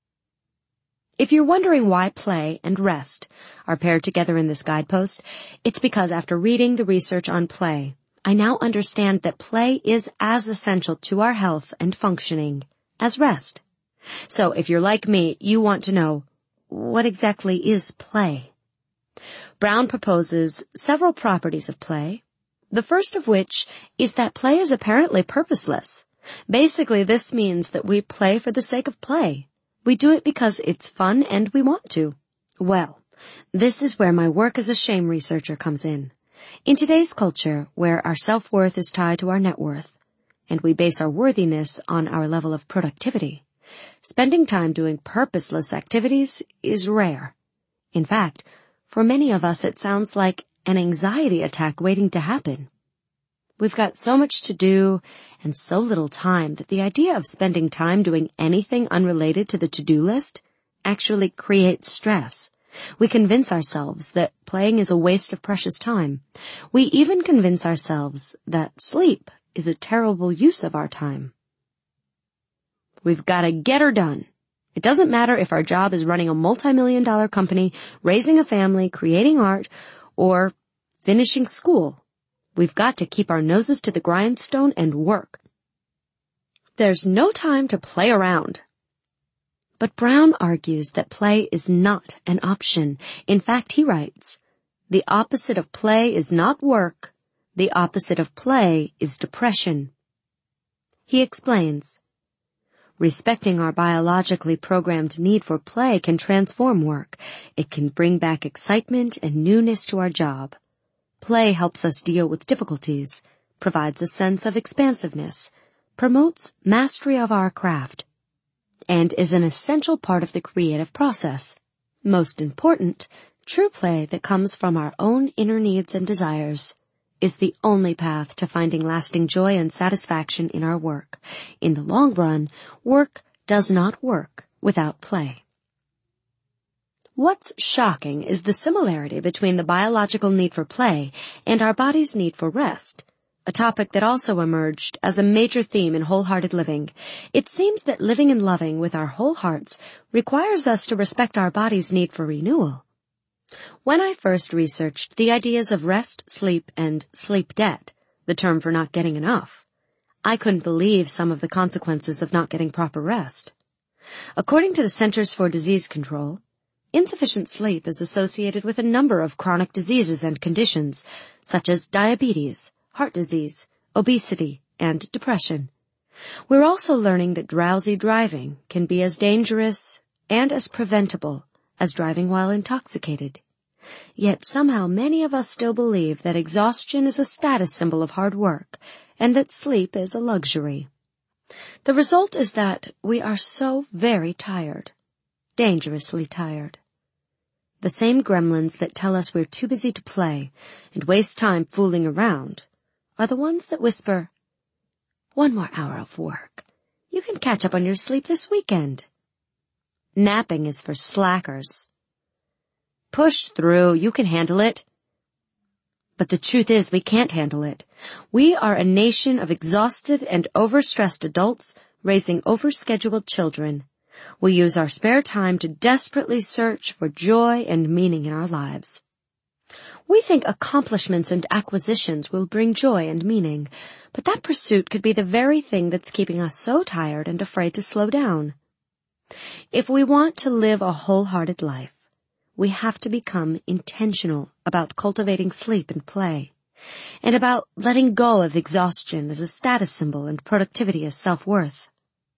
If you're wondering why play and rest are paired together in this guidepost, it's because after reading the research on play, I now understand that play is as essential to our health and functioning as rest. So if you're like me, you want to know, what exactly is play? Brown proposes several properties of play, the first of which is that play is apparently purposeless. Basically, this means that we play for the sake of play. We do it because it's fun and we want to. Well, this is where my work as a shame researcher comes in. In today's culture, where our self-worth is tied to our net worth, and we base our worthiness on our level of productivity, spending time doing purposeless activities is rare. In fact, for many of us it sounds like an anxiety attack waiting to happen. We've got so much to do and so little time that the idea of spending time doing anything unrelated to the to-do list actually creates stress. We convince ourselves that playing is a waste of precious time. We even convince ourselves that sleep is a terrible use of our time. We've got to get her done. It doesn't matter if our job is running a multi-million dollar company, raising a family, creating art, or finishing school. We've got to keep our noses to the grindstone and work. There's no time to play around. But Brown argues that play is not an option. In fact, he writes, the opposite of play is not work. The opposite of play is depression. He explains, respecting our biologically programmed need for play can transform work. It can bring back excitement and newness to our job. Play helps us deal with difficulties, provides a sense of expansiveness, promotes mastery of our craft, and is an essential part of the creative process. Most important, true play that comes from our own inner needs and desires is the only path to finding lasting joy and satisfaction in our work. In the long run, work does not work without play. What's shocking is the similarity between the biological need for play and our body's need for rest, a topic that also emerged as a major theme in wholehearted living. It seems that living and loving with our whole hearts requires us to respect our body's need for renewal. When I first researched the ideas of rest, sleep, and sleep debt, the term for not getting enough, I couldn't believe some of the consequences of not getting proper rest. According to the Centers for Disease Control, insufficient sleep is associated with a number of chronic diseases and conditions, such as diabetes, heart disease, obesity, and depression. We're also learning that drowsy driving can be as dangerous and as preventable as driving while intoxicated. Yet somehow many of us still believe that exhaustion is a status symbol of hard work and that sleep is a luxury. The result is that we are so very tired, dangerously tired. The same gremlins that tell us we're too busy to play and waste time fooling around are the ones that whisper, "One more hour of work. You can catch up on your sleep this weekend." Napping is for slackers. Push through, you can handle it. But the truth is we can't handle it. We are a nation of exhausted and overstressed adults raising overscheduled children. We use our spare time to desperately search for joy and meaning in our lives. We think accomplishments and acquisitions will bring joy and meaning, but that pursuit could be the very thing that's keeping us so tired and afraid to slow down. If we want to live a wholehearted life, we have to become intentional about cultivating sleep and play, and about letting go of exhaustion as a status symbol and productivity as self-worth.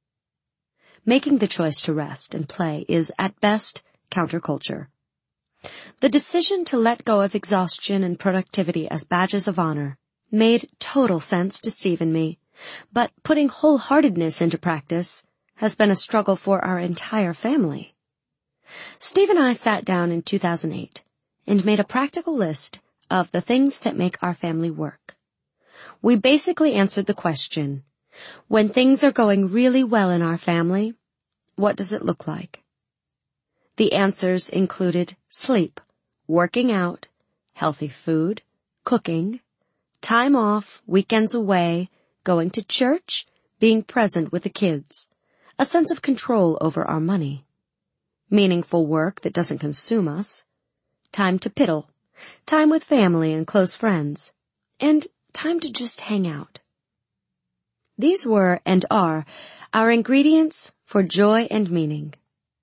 Making the choice to rest and play is, at best, counterculture. The decision to let go of exhaustion and productivity as badges of honor made total sense to Steve and me, but putting wholeheartedness into practice has been a struggle for our entire family. Steve and I sat down in two thousand eight and made a practical list of the things that make our family work. We basically answered the question, when things are going really well in our family, what does it look like? The answers included sleep, working out, healthy food, cooking, time off, weekends away, going to church, being present with the kids, a sense of control over our money, meaningful work that doesn't consume us, time to piddle, time with family and close friends, and time to just hang out. These were, and are, our ingredients for joy and meaning.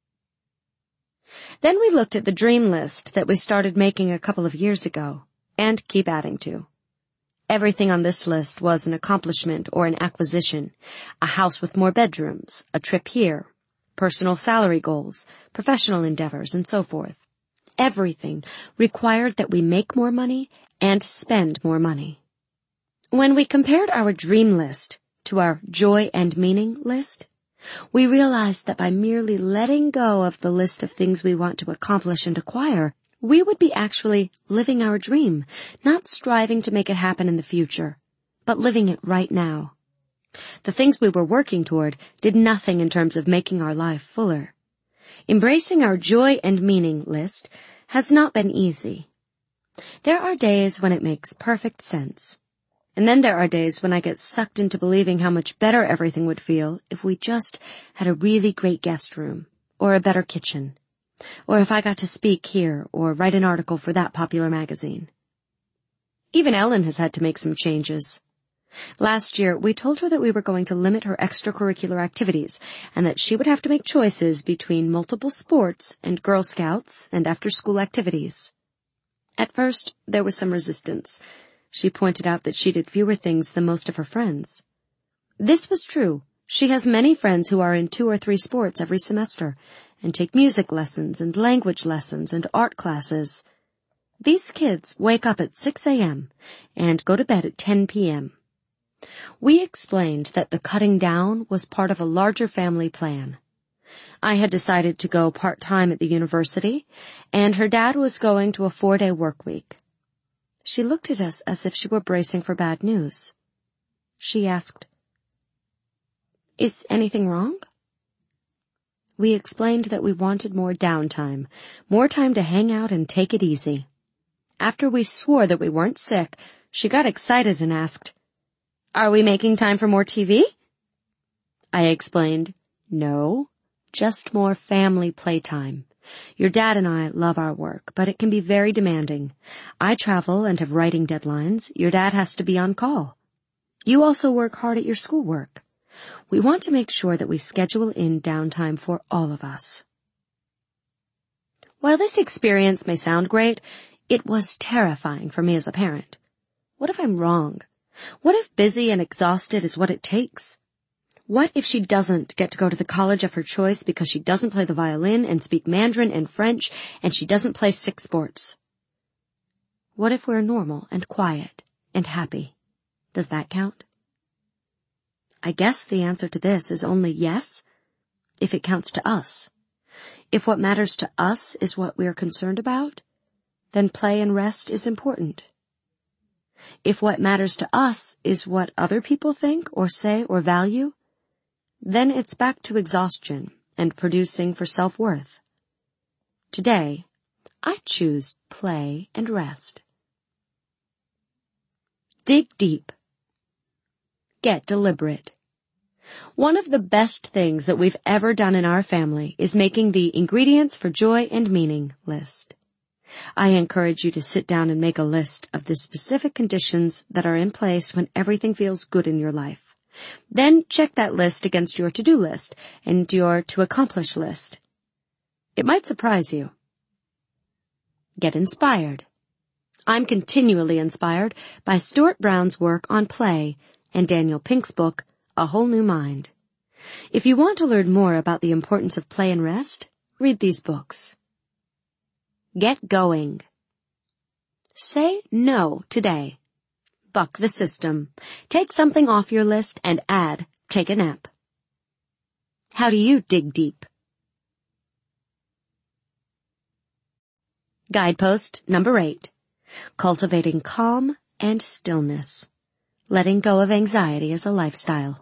Then we looked at the dream list that we started making a couple of years ago, and keep adding to. Everything on this list was an accomplishment or an acquisition, a house with more bedrooms, a trip here, personal salary goals, professional endeavors, and so forth. Everything required that we make more money and spend more money. When we compared our dream list to our joy and meaning list, we realized that by merely letting go of the list of things we want to accomplish and acquire, we would be actually living our dream, not striving to make it happen in the future, but living it right now. The things we were working toward did nothing in terms of making our life fuller. Embracing our joy and meaning list has not been easy. There are days when it makes perfect sense. And then there are days when I get sucked into believing how much better everything would feel if we just had a really great guest room, or a better kitchen, or if I got to speak here or write an article for that popular magazine. Even Ellen has had to make some changes. Last year, we told her that we were going to limit her extracurricular activities and that she would have to make choices between multiple sports and Girl Scouts and after-school activities. At first, there was some resistance. She pointed out that she did fewer things than most of her friends. This was true. She has many friends who are in two or three sports every semester and take music lessons and language lessons and art classes. These kids wake up at six a.m. and go to bed at ten p.m. We explained that the cutting down was part of a larger family plan. I had decided to go part-time at the university, and her dad was going to a four-day work week. She looked at us as if she were bracing for bad news. She asked, "Is anything wrong?" We explained that we wanted more downtime, more time to hang out and take it easy. After we swore that we weren't sick, she got excited and asked, "Are we making time for more T V?" I explained, "No, just more family playtime. Your dad and I love our work, but it can be very demanding. I travel and have writing deadlines. Your dad has to be on call. You also work hard at your schoolwork. We want to make sure that we schedule in downtime for all of us." While this experience may sound great, it was terrifying for me as a parent. What if I'm wrong? What if busy and exhausted is what it takes? What if she doesn't get to go to the college of her choice because she doesn't play the violin and speak Mandarin and French and she doesn't play six sports? What if we're normal and quiet and happy? Does that count? I guess the answer to this is only yes, if it counts to us. If what matters to us is what we are concerned about, then play and rest is important. If what matters to us is what other people think or say or value, then it's back to exhaustion and producing for self-worth. Today, I choose play and rest. Dig deep. Get deliberate. One of the best things that we've ever done in our family is making the ingredients for joy and meaning list. I encourage you to sit down and make a list of the specific conditions that are in place when everything feels good in your life. Then check that list against your to-do list and your to-accomplish list. It might surprise you. Get inspired. I'm continually inspired by Stuart Brown's work on play and Daniel Pink's book, A Whole New Mind. If you want to learn more about the importance of play and rest, read these books. Get going. Say no today. Buck the system. Take something off your list and add, take a nap. How do you dig deep? Guidepost number eight. Cultivating calm and stillness. Letting go of anxiety as a lifestyle.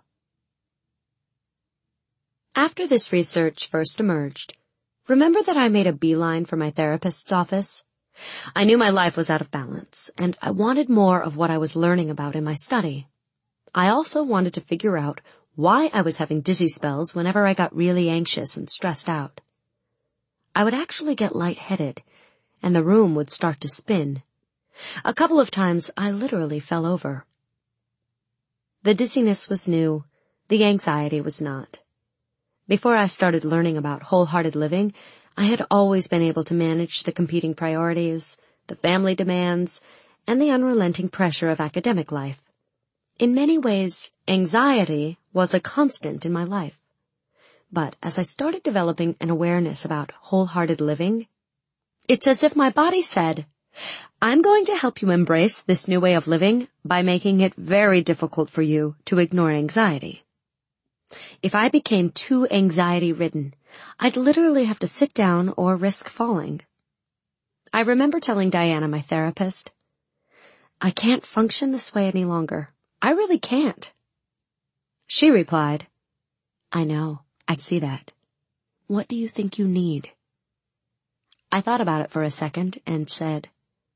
After this research first emerged, remember that I made a beeline for my therapist's office? I knew my life was out of balance, and I wanted more of what I was learning about in my study. I also wanted to figure out why I was having dizzy spells whenever I got really anxious and stressed out. I would actually get lightheaded, and the room would start to spin. A couple of times I literally fell over. The dizziness was new, the anxiety was not. Before I started learning about wholehearted living, I had always been able to manage the competing priorities, the family demands, and the unrelenting pressure of academic life. In many ways, anxiety was a constant in my life. But as I started developing an awareness about wholehearted living, it's as if my body said, I'm going to help you embrace this new way of living by making it very difficult for you to ignore anxiety. If I became too anxiety-ridden, I'd literally have to sit down or risk falling. I remember telling Diana, my therapist, I can't function this way any longer. I really can't. She replied, I know, I see that. What do you think you need? I thought about it for a second and said,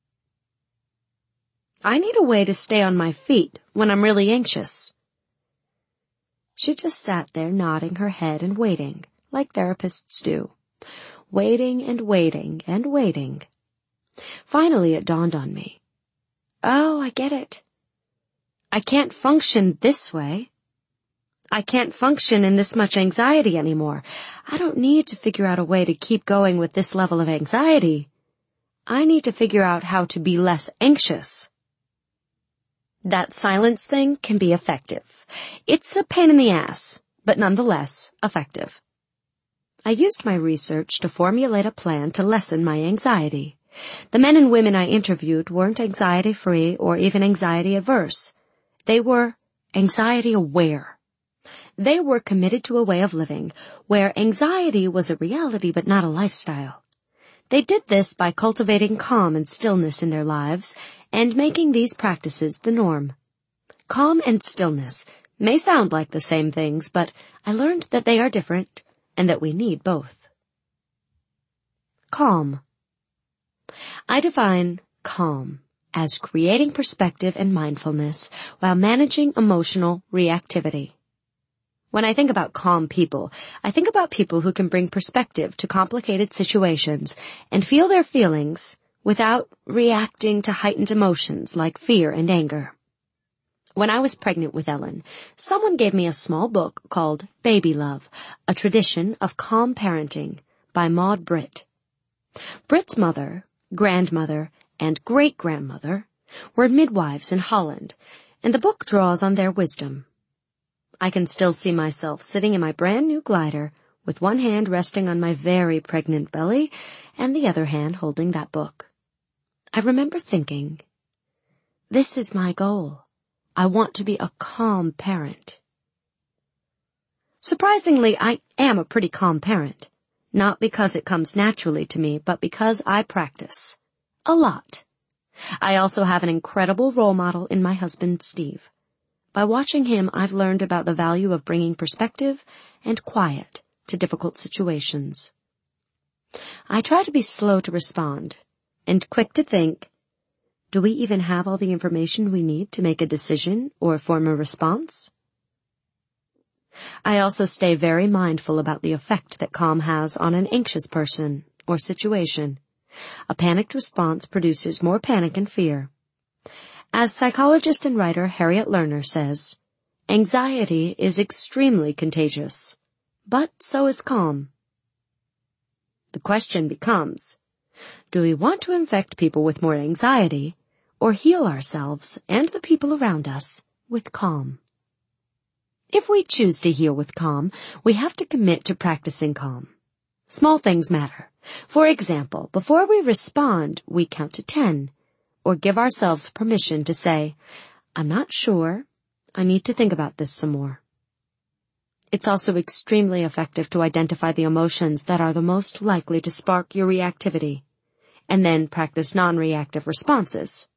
I need a way to stay on my feet when I'm really anxious. She just sat there nodding her head and waiting, like therapists do. Waiting and waiting and waiting. Finally it dawned on me. Oh, I get it. I can't function this way. I can't function in this much anxiety anymore. I don't need to figure out a way to keep going with this level of anxiety. I need to figure out how to be less anxious. That silence thing can be effective. It's a pain in the ass, but nonetheless effective. I used my research to formulate a plan to lessen my anxiety. The men and women I interviewed weren't anxiety-free or even anxiety-averse. They were anxiety-aware. They were committed to a way of living where anxiety was a reality but not a lifestyle. They did this by cultivating calm and stillness in their lives and making these practices the norm. Calm and stillness may sound like the same things, but I learned that they are different and that we need both. Calm. I define calm as creating perspective and mindfulness while managing emotional reactivity. When I think about calm people, I think about people who can bring perspective to complicated situations and feel their feelings without reacting to heightened emotions like fear and anger. When I was pregnant with Ellen, someone gave me a small book called Baby Love, A Tradition of Calm Parenting by Maud Britt. Britt's mother, grandmother, and great-grandmother were midwives in Holland, and the book draws on their wisdom. I can still see myself sitting in my brand new glider with one hand resting on my very pregnant belly and the other hand holding that book. I remember thinking, this is my goal. I want to be a calm parent. Surprisingly, I am a pretty calm parent. Not because it comes naturally to me, but because I practice. A lot. I also have an incredible role model in my husband, Steve. By watching him, I've learned about the value of bringing perspective and quiet to difficult situations. I try to be slow to respond and quick to think, do we even have all the information we need to make a decision or form a response? I also stay very mindful about the effect that calm has on an anxious person or situation. A panicked response produces more panic and fear. As psychologist and writer Harriet Lerner says, anxiety is extremely contagious, but so is calm. The question becomes, do we want to infect people with more anxiety or heal ourselves and the people around us with calm? If we choose to heal with calm, we have to commit to practicing calm. Small things matter. For example, before we respond, we count to ten, or give ourselves permission to say, I'm not sure. I need to think about this some more. It's also extremely effective to identify the emotions that are the most likely to spark your reactivity, and then practice non-reactive responses.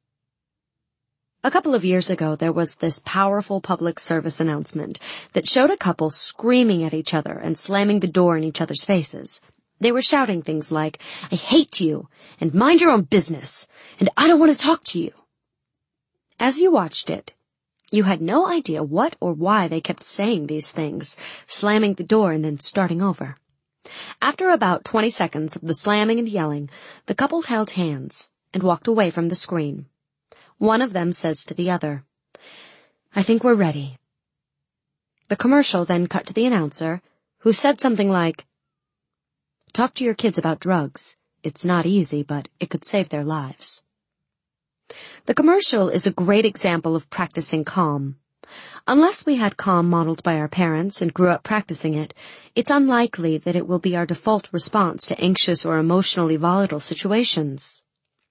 A couple of years ago, there was this powerful public service announcement that showed a couple screaming at each other and slamming the door in each other's faces. They were shouting things like, I hate you, and mind your own business, and I don't want to talk to you. As you watched it, you had no idea what or why they kept saying these things, slamming the door and then starting over. After about twenty seconds of the slamming and yelling, the couple held hands and walked away from the screen. One of them says to the other, I think we're ready. The commercial then cut to the announcer, who said something like, talk to your kids about drugs. It's not easy, but it could save their lives. The commercial is a great example of practicing calm. Unless we had calm modeled by our parents and grew up practicing it, it's unlikely that it will be our default response to anxious or emotionally volatile situations.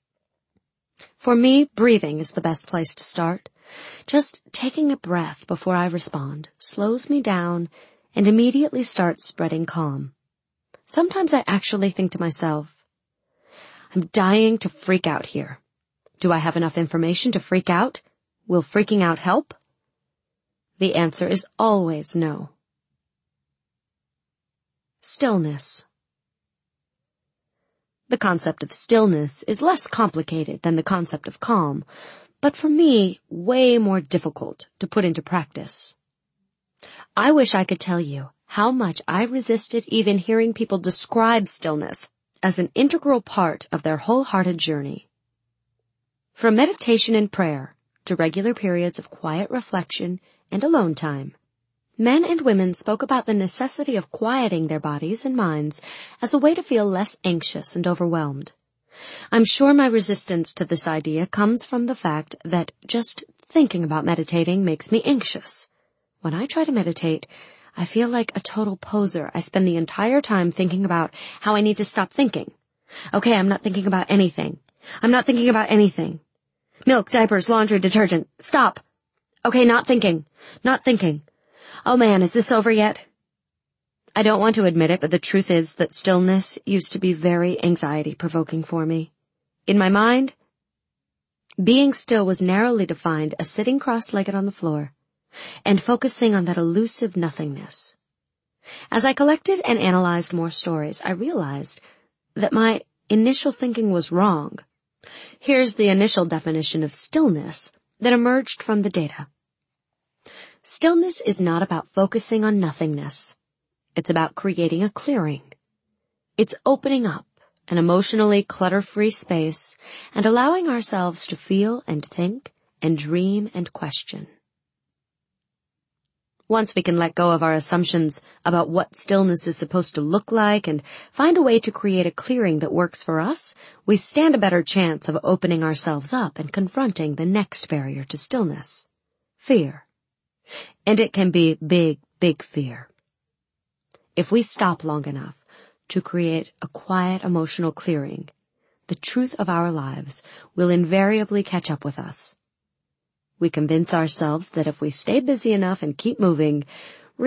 For me, breathing is the best place to start. Just taking a breath before I respond slows me down and immediately starts spreading calm. Sometimes I actually think to myself, I'm dying to freak out here. Do I have enough information to freak out? Will freaking out help? The answer is always no. Stillness. The concept of stillness is less complicated than the concept of calm, but for me, way more difficult to put into practice. I wish I could tell you how much I resisted even hearing people describe stillness as an integral part of their wholehearted journey. From meditation and prayer to regular periods of quiet reflection and alone time, men and women spoke about the necessity of quieting their bodies and minds as a way to feel less anxious and overwhelmed. I'm sure my resistance to this idea comes from the fact that just thinking about meditating makes me anxious. When I try to meditate, I feel like a total poser. I spend the entire time thinking about how I need to stop thinking. Okay, I'm not thinking about anything. I'm not thinking about anything. Milk, diapers, laundry, detergent. Stop. Okay, not thinking. Not thinking. Oh man, is this over yet? I don't want to admit it, but the truth is that stillness used to be very anxiety-provoking for me. In my mind, being still was narrowly defined as sitting cross-legged on the floor and focusing on that elusive nothingness. As I collected and analyzed more stories, I realized that my initial thinking was wrong. Here's the initial definition of stillness that emerged from the data. Stillness is not about focusing on nothingness. It's about creating a clearing. It's opening up an emotionally clutter-free space and allowing ourselves to feel and think and dream and question. Once we can let go of our assumptions about what stillness is supposed to look like and find a way to create a clearing that works for us, we stand a better chance of opening ourselves up and confronting the next barrier to stillness, fear. And it can be big, big fear. If we stop long enough to create a quiet emotional clearing, the truth of our lives will invariably catch up with us. We convince ourselves that if we stay busy enough and keep moving,